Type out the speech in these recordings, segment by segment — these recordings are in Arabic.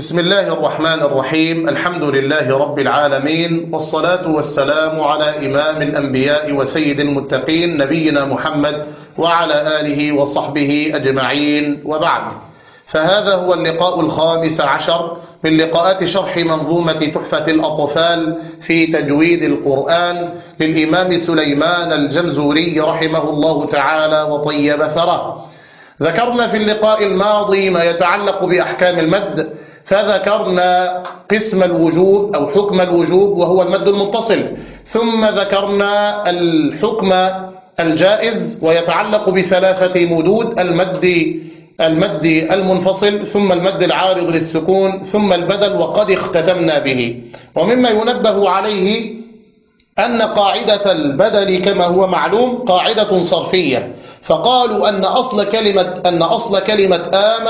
بسم الله الرحمن الرحيم. الحمد لله رب العالمين، والصلاة والسلام على إمام الأنبياء وسيد المتقين نبينا محمد وعلى آله وصحبه أجمعين، وبعد. فهذا هو اللقاء الخامس عشر من لقاءات شرح منظومة تحفة الأطفال في تجويد القرآن للإمام سليمان الجمزوري رحمه الله تعالى وطيب ثراه. ذكرنا في اللقاء الماضي ما يتعلق بأحكام المد، فذكرنا قسم الوجوب أو حكم الوجوب وهو المد المتصل، ثم ذكرنا الحكم الجائز ويتعلق بثلاثة مدود: المد المنفصل، ثم المد العارض للسكون، ثم البدل، وقد اختتمنا به. ومما ينبه عليه أن قاعدة البدل كما هو معلوم قاعدة صرفية، فقالوا أن أصل كلمة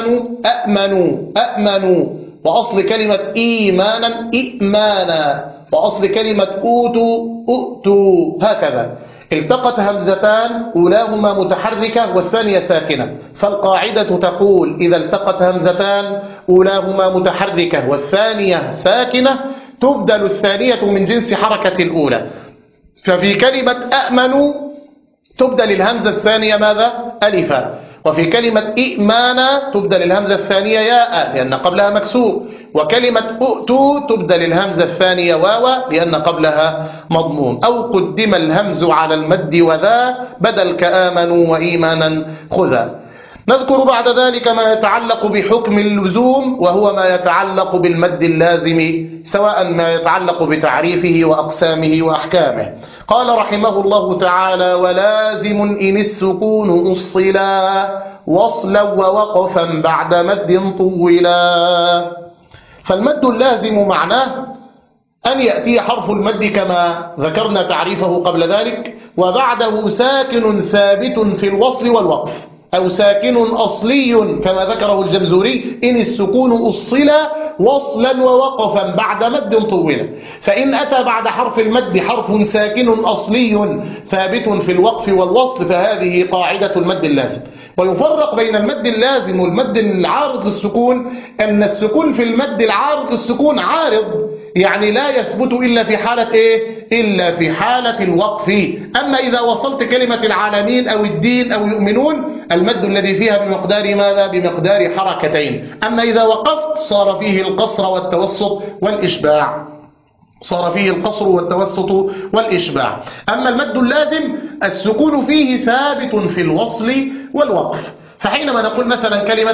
آمنوا، وأصل كلمة إيمانا إئمانا، وأصل كلمة أوتوا، هكذا. التقت همزتان أولاهما متحركة والثانية ساكنة، فالقاعدة تقول إذا التقت همزتان أولاهما متحركة والثانية ساكنة تبدل الثانية من جنس حركة الأولى. ففي كلمة آمنوا تبدل الهمزة الثانية ماذا؟ ألفا. وفي كلمة إئمانا تبدل الهمزة الثانية ياء لأن قبلها مكسور. وكلمة أؤتوا تبدل الهمزة الثانية واوا لأن قبلها مضموم. أو قدم الهمز على المد وذا بدل كآمنوا وإيمانا خذا. نذكر بعد ذلك ما يتعلق بحكم اللزوم، وهو ما يتعلق بالمد اللازم، سواء ما يتعلق بتعريفه وأقسامه وأحكامه. قال رحمه الله تعالى: ولازم إن السكون أصلا وصلا ووقفا بعد مد طولا. فالمد اللازم معناه أن يأتي حرف المد كما ذكرنا تعريفه قبل ذلك، وبعده ساكن ثابت في الوصل والوقف، أو ساكن أصلي كما ذكره الجمزوري: إن السكون أصل وصلا ووقفا بعد مد طولا. فإن أتى بعد حرف المد حرف ساكن أصلي ثابت في الوقف والوصل فهذه قاعدة المد اللازم. ويفرق بين المد اللازم والمد العارض للسكون أن السكون في المد العارض للسكون عارض، يعني لا يثبت إلا في حالة إيه؟ إلا في حالة الوقف. أما إذا وصلت كلمة العالمين أو الدين أو يؤمنون المد الذي فيها بمقدار ماذا؟ بمقدار حركتين. أما إذا وقفت صار فيه القصر والتوسط والإشباع. أما المد اللازم السكون فيه ثابت في الوصل والوقف. فحينما نقول مثلا كلمة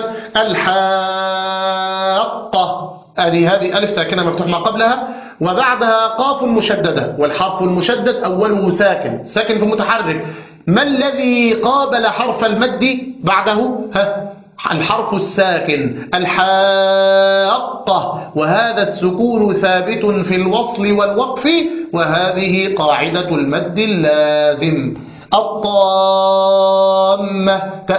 الحاقة، هذه ألف ساكنة مفتوح ما قبلها وبعدها قاف مشددة، والحرف المشدد أوله ساكن في متحرك. ما الذي قابل حرف المد بعده؟ الحرف الساكن، الحاقة، وهذا السكون ثابت في الوصل والوقف، وهذه قاعدة المد اللازم. الطامة،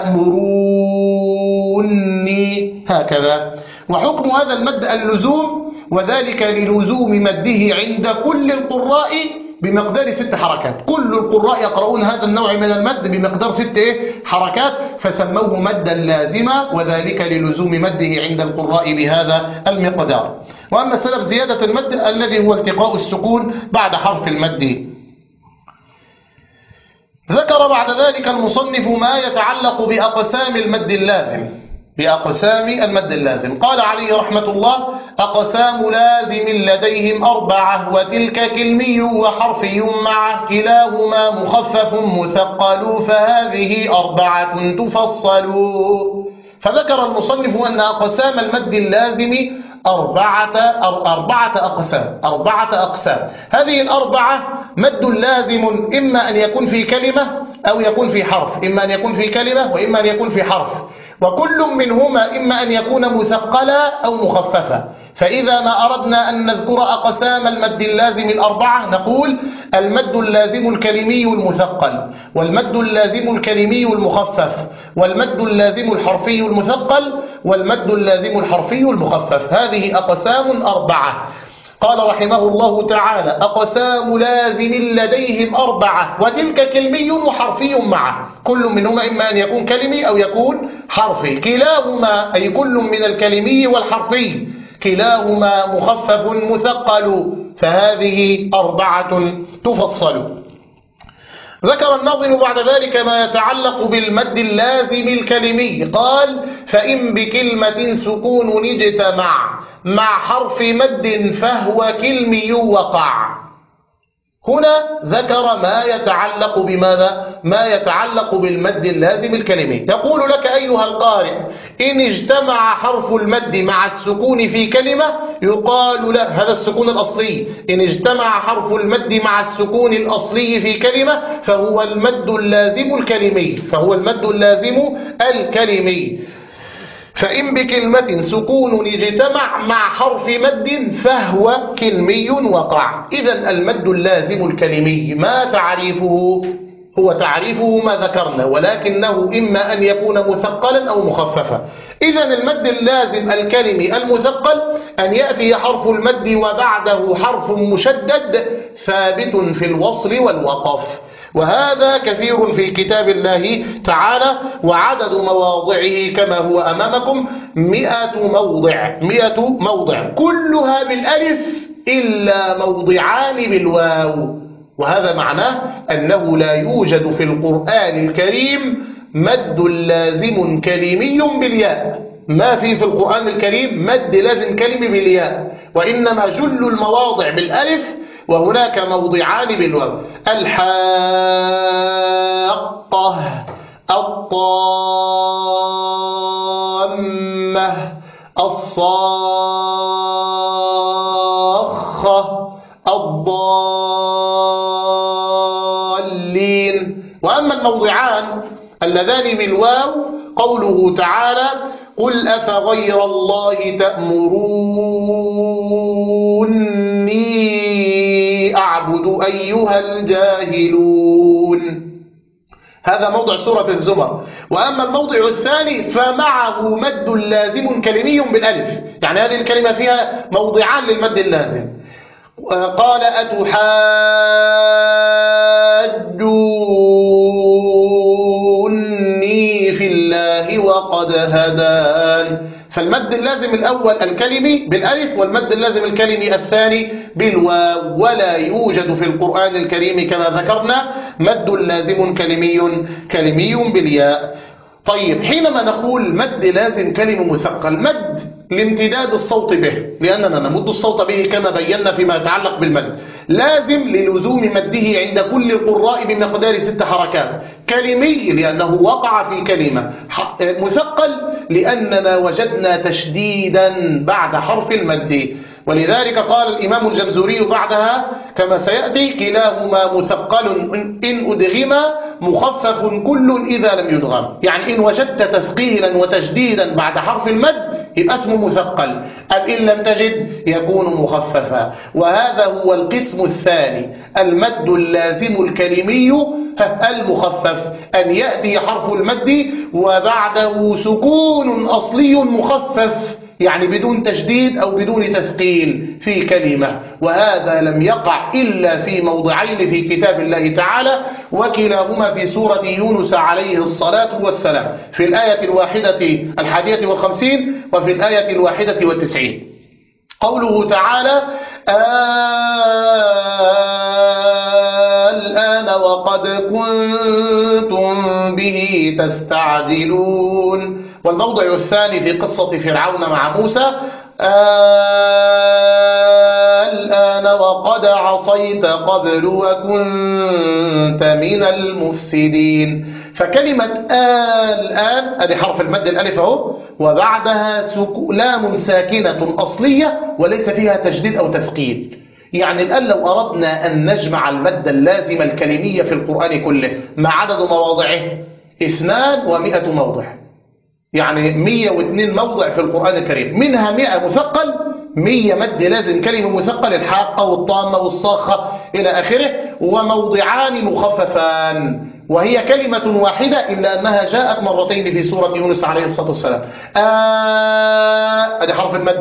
تأمروني، هكذا. وحكم هذا المد اللزوم، وذلك للزوم مده عند كل القراء بمقدار 6 حركات. كل القراء يقرؤون هذا النوع من المد بمقدار 6 حركات، فسموه مدا لازما، وذلك للزوم مده عند القراء بهذا المقدار. وأما سبب زيادة المد الذي هو التقاء السكون بعد حرف المد. ذكر بعد ذلك المصنف ما يتعلق بأقسام المد اللازم. قال عليه رحمة الله: أقسام لازم لديهم 4، وتلك كلمي وحرفي معه، كلاهما مخفف مثقل، فهذه 4 تفصل. فذكر المصنف أن أقسام المد اللازم أربعة أقسام. هذه الأربعة مد لازم إما أن يكون في كلمة أو يكون في حرف، إما أن يكون في كلمة وإما أن يكون في حرف، وكل منهما إما أن يكون مثقلا أو مخففا. فإذا ما أردنا أن نذكر أقسام المد اللازم 4 نقول: المد اللازم الكلمي المثقل، والمد اللازم الكلمي المخفف، والمد اللازم الحرفي المثقل، والمد اللازم الحرفي المخفف. هذه أقسام 4. قال رحمه الله تعالى: أقسام لازم لديهم 4، وتلك كلمي وحرفي معه. كل منهما إما أن يكون كلمي أو يكون حرفي. كلاهما أي كل من الكلمي والحرفي كلاهما مخفف مثقل، فهذه 4 تفصل. ذكر الناظم بعد ذلك ما يتعلق بالمد اللازم الكلمي، قال: فإن بكلمة سكون اجتمع مع حرف مد فهو كلمي وقع. هنا ذكر ما يتعلق بماذا؟ ما يتعلق بالمد اللازم الكلمي. يقول لك أيها القارئ: إن اجتمع حرف المد مع السكون في كلمة يقال له، هذا السكون الأصلي، إن اجتمع حرف المد مع السكون الأصلي في كلمة فهو المد اللازم الكلمي، فهو المد اللازم الكلمي. فإن بكلمة سكون اجتمع مع حرف مد فهو كلمي وقع. إذن المد اللازم الكلمي ما تعريفه؟ هو تعريفه ما ذكرنا، ولكنه إما أن يكون مثقلا أو مخففا. إذن المد اللازم الكلمي المثقل أن يأتي حرف المد وبعده حرف مشدد ثابت في الوصل والوقف، وهذا كثير في كتاب الله تعالى، وعدد مواضعه كما هو أمامكم 100 موضع كلها بالألف إلا موضعان بالواو، وهذا معناه أنه لا يوجد في القرآن الكريم مد لازم كلمي بالياء. ما في القرآن الكريم مد لازم كلمي بالياء، وإنما جل المواضع بالألف، وهناك موضعان بالواو: الحاقة، الطامة، الصاخة، الضالين. وأما الموضعان اللذان بالواو قوله تعالى: قل أفغير الله تأمروني أعبد أيها الجاهلون، هذا موضع سورة الزمر. وأما الموضع الثاني فمعه مد لازم كلمي بالألف، يعني هذه الكلمة فيها موضعان للمد اللازم. قال أتحاجوني في الله وقد هدان. فالمد اللازم الأول الكلمي بالألف، والمد اللازم الكلمي الثاني بالواو، ولا يوجد في القرآن الكريم كما ذكرنا مد لازم كلمي بالياء. طيب، حينما نقول مد لازم كلمة مثقل، مد لامتداد الصوت به، لأننا نمد الصوت به كما بينا فيما يتعلق بالمد، لازم للزوم مده عند كل القراء بمقدار 6 حركات، كلمي لأنه وقع في كلمة، مثقل لأننا وجدنا تشديدا بعد حرف المد. ولذلك قال الإمام الجمزوري بعدها كما سيأتي: كلاهما مثقل إن أدغما مخفف كل إذا لم يدغم. يعني إن وجدت تثقيلا وتجديدا بعد حرف المد يبقى اسمه مثقل، أم إن لم تجد يكون مخففا. وهذا هو القسم الثاني، المد اللازم الكلمي المخفف، أن يأتي حرف المد وبعده سكون أصلي مخفف، يعني بدون تشديد أو بدون تثقيل في كلمة، وهذا لم يقع إلا في موضعين في كتاب الله تعالى، وكلاهما في سورة يونس عليه الصلاة والسلام، في الآية 51 وفي الآية 91. قوله تعالى: الآن وقد كنتم به تستعجلون. والموضع الثاني في قصة فرعون مع موسى: الآن وقد عصيت قبل وكنت من المفسدين. فكلمة الآن هذه حرف المد الألف اهو، وبعدها لام ساكنة أصلية وليس فيها تجديد أو تثقيل. يعني الآن لو أردنا أن نجمع المد اللازم الكلمية في القرآن كله، ما عدد مواضعه؟ 200 موضع، يعني 102 موضع في القرآن الكريم، منها 100 مثقل، 100 مد لازم كلمة مثقل، الحاقة والطامة والصاخة إلى آخره، وموضعان مخففان، وهي كلمة واحدة إلا أنها جاءت مرتين في سورة يونس عليه الصلاة والسلام. هذا حرف المد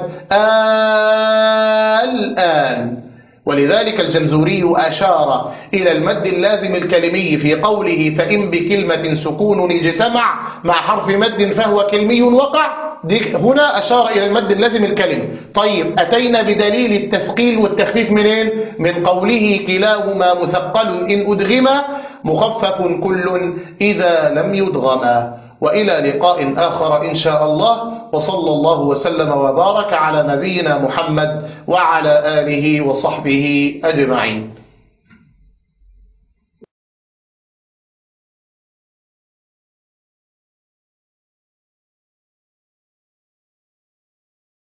الآن. ولذلك الجمزوري أشار إلى المد اللازم الكلمي في قوله: فإن بكلمة سكون اجتمع مع حرف مد فهو كلمي وقع، دي هنا أشار إلى المد اللازم الكلمة. طيب أتينا بدليل التثقيل والتخفيف منين؟ من قوله كلاهما مثقل إن أدغما مخفف كل إذا لم يدغما. وإلى لقاء آخر إن شاء الله، وصلى الله وسلم وبارك على نبينا محمد وعلى آله وصحبه أجمعين.